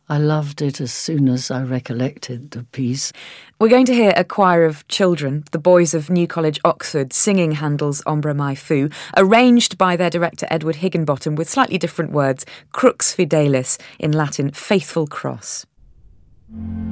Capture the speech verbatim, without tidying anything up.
I loved it as soon as I recollected the piece. We're going to hear a choir of children, the boys of New College, Oxford, singing Handel's Ombra Mai Fu, arranged by their director Edward Higginbottom with slightly different words, Crux Fidelis, in Latin, faithful cross.